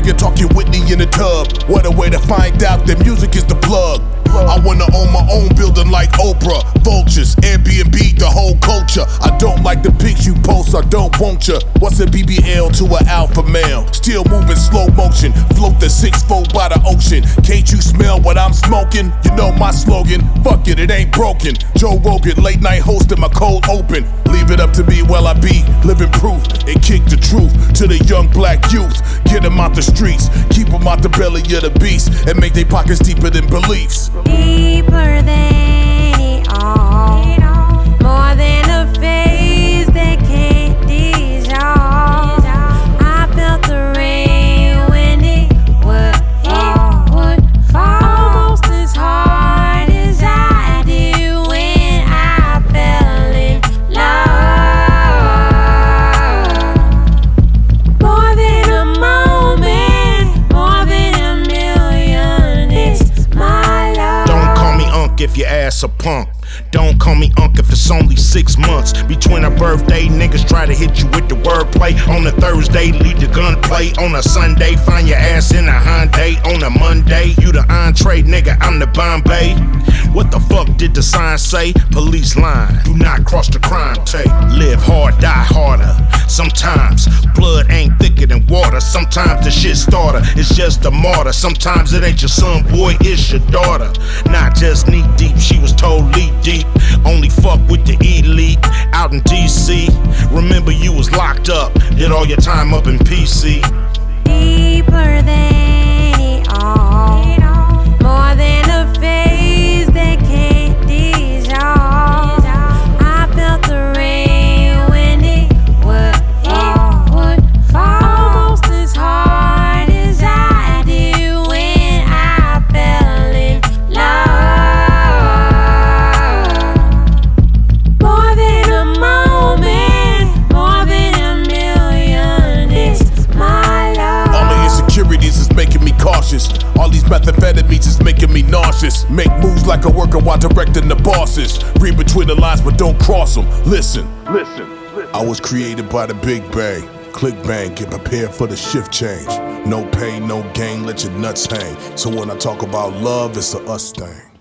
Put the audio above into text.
nigga talking Whitney in the tub. What a way to find out that music is the plug. I wanna own my own building like Oprah. Vultures, Airbnb, the whole culture. I don't like the pics you post, I don't want ya. What's a BBL to an alpha male? Still moving slow motion, float the 6'4" by the ocean. Can't you smell what I'm smoking? You know my slogan, fuck it, it ain't broken. Joe Rogan, late night hosting my cold open. Leave it up to me while I be living proof and kick the truth to the young black youth. Get them out the streets, keep them out the belly of the beast, and make their pockets deeper than beliefs. Deeper than it all, more than a phase that can't dissolve. I felt the rain when it would fall, almost as hard as I did when I fell in love. More than a moment, more than a million, it's my love. Don't call me Unc if your ass a punk. Don't call me Unc if it's only 6 months between a birthday. Niggas try to hit you with the wordplay. On a Thursday, lead the gunplay. On a Sunday, find your ass in a Hyundai. On a Monday, you the entree, nigga, I'm the Bombay. What the fuck did the sign say? Police line, do not cross the crime tape. Live hard, die harder. Sometimes blood ain't thicker than water. Sometimes the shit starter is just a martyr. Sometimes it ain't your son, boy, it's your daughter. Not just knee deep, she was totally deep. Only fuck with the elite out in DC. Remember you was locked up, did all your time up in PC. Deeper than it all, more than a phase that can't dissolve. I felt the rain when it would fall, almost as hard as I did when I fell in love. More than a moment, more than a million, it's my love. All the insecurities is making me cautious. All these methamphetamines is making me nauseous. Make moves like a worker while directing the bosses. Read between the lines but don't cross them. Listen. I was created by the Big Bang. Click bang, get prepared for the shift change. No pain, no gain, let your nuts hang. So when I talk about love, it's a us thing.